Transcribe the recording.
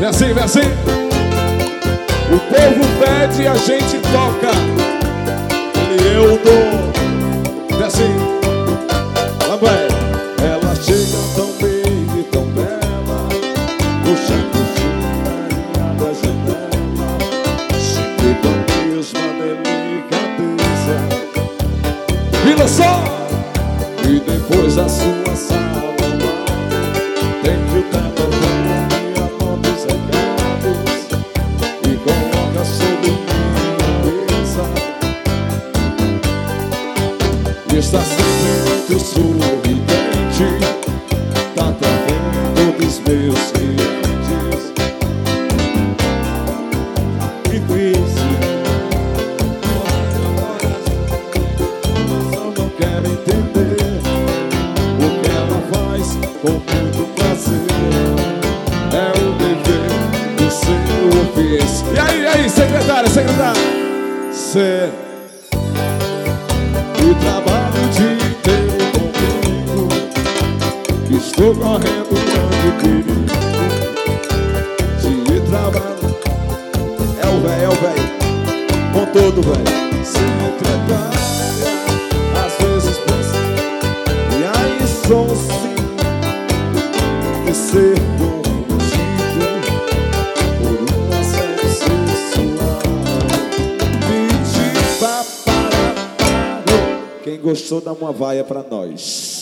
Vem assim, vem assim. O povo pede e a gente toca. E eu dou. Vem assim. Vai. Ela chega tão bem e tão bela, puxando o chão da janela, sempre com a mesma delicadeza. Vira só! E depois a sua sala tem que o telefone e anota os recados e coloca sobre minha mesa. E está sempre muito sorridente, tá atendendo todos meus clientes. E conhece, eu não quero entender o que ela faz com muito prazer. É o dever do seu ofício. E aí, secretária, secretária? Cê e trabalho o dia inteiro comigo, estou correndo um grande perigo. De trabalho é o velho, com todo velho. Secretária, às vezes pensa, e aí sou sim de ser contigo por um assédio sexual. Pedir para. Quem gostou dá uma vaia pra nós.